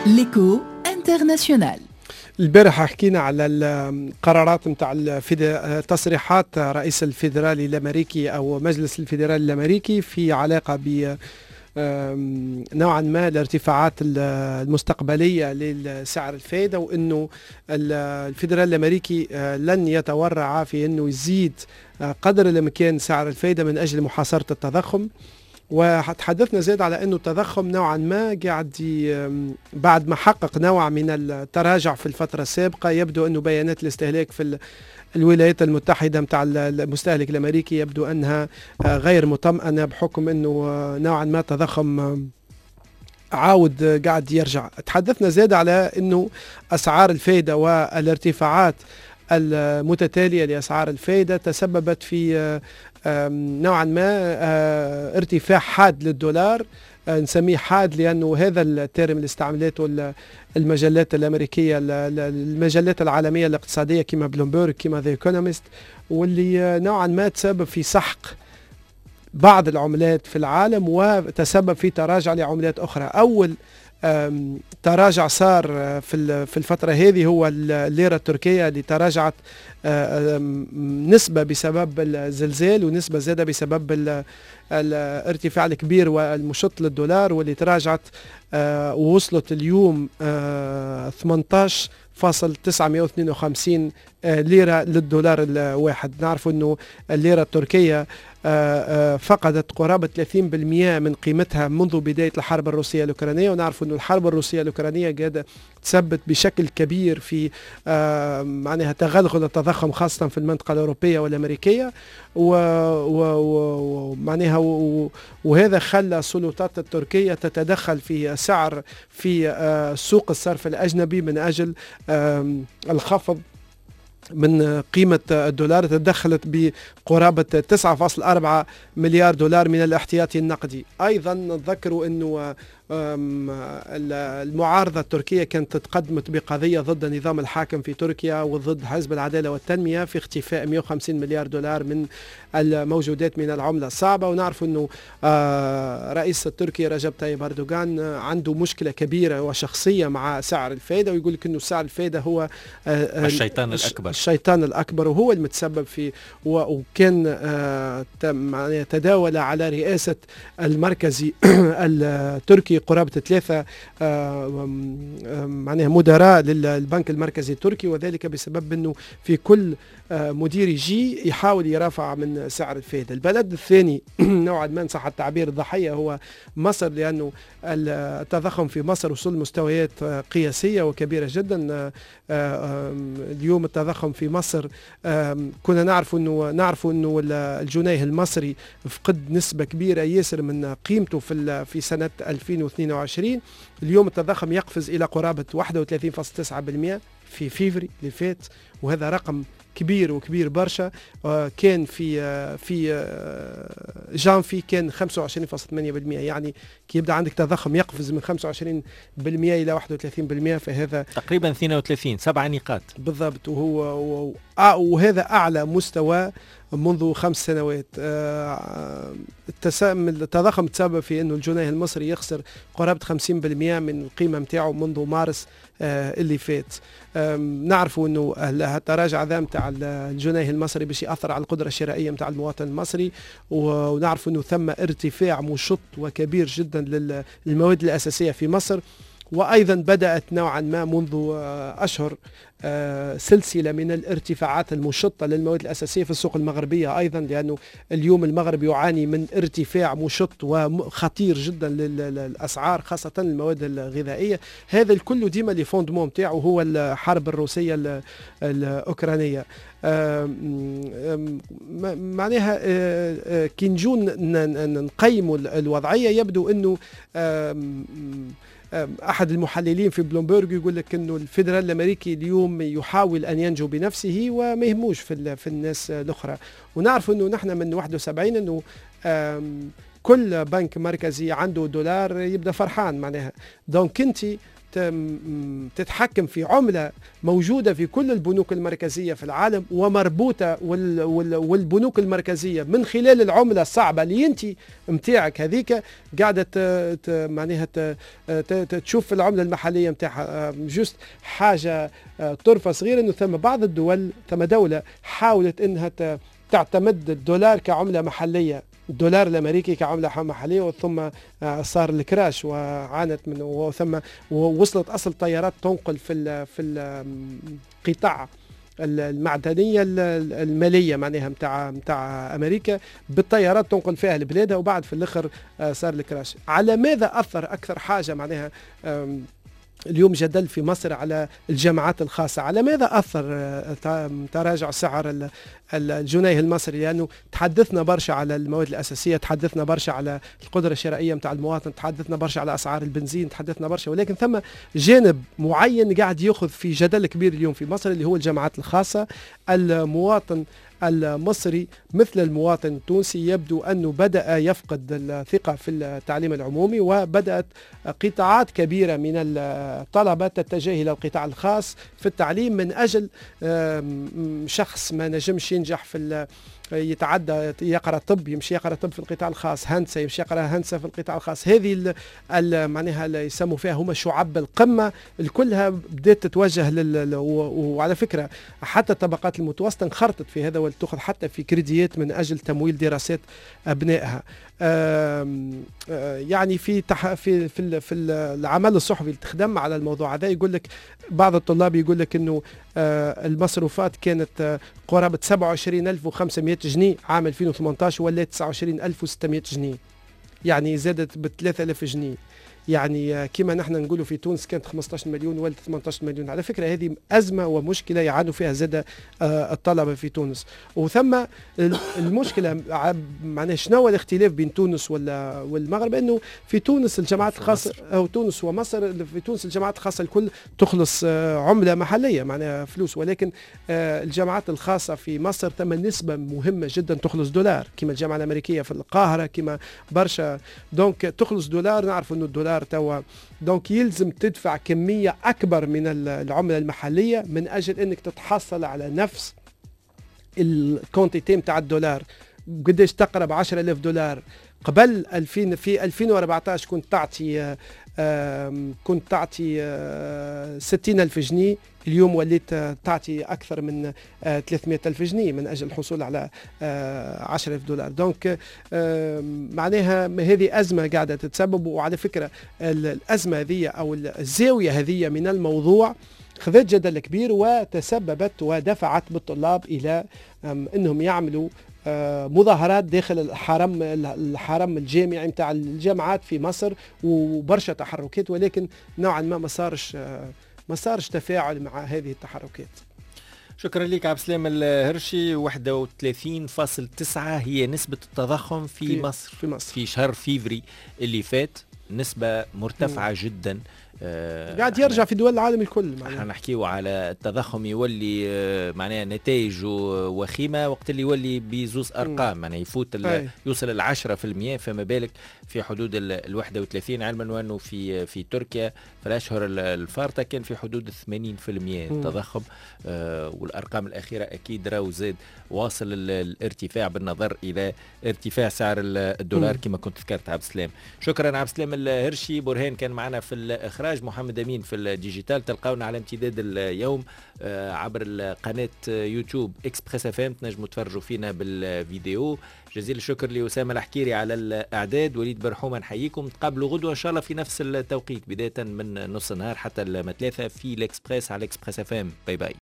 ليكو انترناسيونال. البارح حكينا على القرارات نتاع تصريحات رئيس الفيدرالي الامريكي او مجلس الفيدرالي الامريكي في علاقه ب نوعا ما الارتفاعات المستقبليه لسعر الفائده، وانه الفيدرالي الامريكي لن يتورع في انه يزيد قدر الامكان سعر الفائده من اجل محاصره التضخم. وتحدثنا زاد على انه التضخم نوعا ما قاعد بعد ما حقق نوع من التراجع في الفتره السابقه، يبدو انه بيانات الاستهلاك في الولايات المتحده متاع المستهلك الامريكي يبدو انها غير مطمئنه، بحكم انه نوعا ما التضخم عاود قاعد يرجع. تحدثنا زاد على انه اسعار الفائده والارتفاعات المتتاليه لاسعار الفائده تسببت في نوعا ما ارتفاع حاد للدولار. نسميه حاد لأنه هذا الترم اللي استعملته المجلات الأمريكية، المجلات العالمية الاقتصادية كما بلومبرج كما ذا ايكونومست، واللي نوعا ما تسبب في سحق بعض العملات في العالم وتسبب في تراجع لعملات أخرى. أول تراجع صار في الفترة هذه هو الليرة التركية اللي تراجعت نسبة بسبب الزلزال ونسبة زادة بسبب الارتفاع الكبير والمشط للدولار، واللي تراجعت ووصلت اليوم 18.952 ليرة للدولار الواحد. نعرف أنه الليرة التركية فقدت قرابة 30% من قيمتها منذ بداية الحرب الروسية الأوكرانية، ونعرف أن الحرب الروسية الأوكرانية قاعدة تسبب بشكل كبير في معناها تغلغل التضخم خاصة في المنطقة الأوروبية والأمريكية، ومعناها وهذا خلى السلطات التركية تتدخل في سعر في سوق الصرف الأجنبي من أجل الخفض من قيمة الدولار. تدخلت بقرابة 9.4 مليار دولار من الاحتياطي النقدي. أيضا نذكروا أنه المعارضة التركية كانت تقدمت بقضية ضد النظام الحاكم في تركيا وضد حزب العدالة والتنمية في اختفاء 150 مليار دولار من الموجودات من العملة الصعبة. ونعرف أنه رئيس التركي رجب طيب أردوغان عنده مشكلة كبيرة وشخصية مع سعر الفائدة، ويقول لك أنه سعر الفائدة هو الشيطان الأكبر وهو المتسبب في، وكان تداول على رئاسة المركزي التركي قرابة 3 معناها مدراء للبنك المركزي التركي، وذلك بسبب أنه في كل مدير يجي يحاول يرفع من سعر الفائدة. البلد الثاني نوعا ما صح التعبير الضحية هو مصر، لأنه التضخم في مصر وصل مستويات قياسية وكبيرة جدا. اليوم التضخم في مصر كنا نعرف أنه الجنيه المصري فقد نسبة كبيرة ياسر من قيمته في سنة 2022. اليوم التضخم يقفز إلى قرابة 31.9% في فيفري اللي فات، وهذا رقم كبير برشا. كان في جانفي كان 25.8%، يعني كي يبدا عندك تضخم يقفز من 25% الى 31%، فهذا تقريبا 32 7 نقاط بالضبط، وهذا اعلى مستوى منذ 5 سنوات. التضخم تسبب في انه الجنيه المصري يخسر قرابة 50% من القيمة متاعه منذ مارس اللي فات. نعرفوا انه التراجع ذا متاع الجنيه المصري باش يأثر على القدرة الشرائية متاع المواطن المصري، ونعرف انه ثم ارتفاع مشط وكبير جدا للمواد الأساسية في مصر. وأيضا بدأت نوعا ما منذ أشهر سلسلة من الارتفاعات المشطة للمواد الأساسية في السوق المغربية أيضا، لأنه اليوم المغرب يعاني من ارتفاع مشط وخطير جدا للأسعار خاصة المواد الغذائية. هذا الكل ديما اللي فوندمون متاعه هو الحرب الروسية الأوكرانية. معناها كي نجو نقيموا الوضعية يبدو أنه أحد المحللين في بلومبرج يقول لك أنه الفيدرال الأمريكي اليوم يحاول أن ينجو بنفسه وما يهموش في الناس الأخرى. ونعرف أنه نحن من 71 أنه كل بنك مركزي عنده دولار يبدأ فرحان معناها. دونك انت تتحكم في عملة موجودة في كل البنوك المركزية في العالم ومربوطة والبنوك المركزية من خلال العملة الصعبة اللي انت متاعك هذيك قاعدة معناها تشوف في العملة المحلية متاعها جوست حاجة طرفة صغيرة. انه ثم بعض الدول، ثم دولة حاولت انها تعتمد الدولار كعملة محلية، الدولار الامريكي كعمله محليه، ثم صار الكراش وعانت منه، وثم وصلت اصل طيارات تنقل في القطاع المعدنيه الماليه معناها متاع امريكا بالطيارات تنقل فيها لبلادها، وبعد في الاخر صار الكراش. على ماذا اثر اكثر حاجه معناها اليوم جدل في مصر على الجامعات الخاصة؟ على ماذا أثر تراجع سعر الجنيه المصري؟ لأنه تحدثنا برشا على المواد الأساسية، تحدثنا برشا على القدرة الشرائية متاع المواطن، تحدثنا برشا على أسعار البنزين، تحدثنا برشا، ولكن ثم جانب معين قاعد يأخذ في جدل كبير اليوم في مصر اللي هو الجامعات الخاصة. المواطن المصري مثل المواطن التونسي يبدو أنه بدأ يفقد الثقة في التعليم العمومي، وبدأت قطاعات كبيرة من الطلبة تتجه إلى القطاع الخاص في التعليم من أجل شخص ما نجمش ينجح في يتعدى يقرأ طب يمشي يقرأ طب في القطاع الخاص، هندسة يمشي يقرأ هندسة في القطاع الخاص. هذه معناها اللي يسموا فيها هما شعب القمة الكلها بدأت تتوجه وعلى فكرة حتى الطبقات المتوسطة انخرطت في هذا وتأخذ حتى في كريديات من أجل تمويل دراسات أبنائها. يعني في العمل الصحفي اللي تخدم على الموضوع هذا يقول لك بعض الطلاب يقول لك انه المصروفات كانت قرابة 27,500 جنيه عام 2018 ولا 29,600 جنيه، يعني زادت ب 3,000 جنيه. يعني كما نحن نقولوا في تونس كانت 15 مليون ولا 18 مليون. على فكرة هذه أزمة ومشكلة يعانوا فيها زاد الطلبة في تونس. وثم المشكلة معناها شنو الاختلاف بين تونس والمغرب؟ أنه في تونس الجامعات الخاصة أو تونس ومصر، في تونس الجامعات الخاصة الكل تخلص عملة محلية معناها فلوس، ولكن الجامعات الخاصة في مصر ثم نسبة مهمة جدا تخلص دولار، كما الجامعة الأمريكية في القاهرة كما برشا. دونك تخلص دولار، نعرف أنه الدولار توا دونك يلزم تدفع كمية أكبر من العملة المحلية من أجل أنك تتحصل على نفس الكونتيتي متاع الدولار. قديش تقرب 10,000 دولار قبل في 2014 كنت تعطي 60,000 جنيه، اليوم وليت تعطي أكثر من 300,000 جنيه من أجل الحصول على 10,000 دولار. دونك معناها هذه أزمة قاعدة تتسبب. وعلى فكرة الأزمة هذه أو الزاوية هذه من الموضوع خذت جدل كبير وتسببت ودفعت بالطلاب إلى أنهم يعملوا مظاهرات داخل الحرم الجامعي متاع الجامعات في مصر وبرشا تحركات، ولكن نوعا ما ما صارش تفاعل مع هذه التحركات. شكرا لك عبد السلام الهرشي. 31.9 هي نسبة التضخم في مصر في شهر فيفري اللي فات، نسبة مرتفعة جدا. قاعد يرجع في دول العالم الكل. احنا نحكيو على التضخم يولي معناها نتائجه وخيمة وقت اللي يولي بزوز أرقام، معناها يفوت يوصل 10%، فما بالك في حدود 31، علما وأنه في تركيا في الأشهر الفارطة كان في حدود 80% التضخم. والأرقام الأخيرة أكيد راهو زاد واصل الارتفاع بالنظر إلى ارتفاع سعر الدولار كما كنت ذكرت عبد السلام. شكرا عبد السلام الهرشي. برهان كان معنا في الإخراج، محمد أمين في الديجيتال. تلقاونا على امتداد اليوم عبر قناة يوتيوب إكسبريس اف ام، تنجموا تفرجوا فينا بالفيديو. جزيل الشكر لأسامة الحكيري على الإعداد. وليد برحومة نحييكم. تقابلوا غدوة إن شاء الله في نفس التوقيت بداية من نص النهار حتى 3 في الإكسبريس على إكسبريس اف ام. باي باي.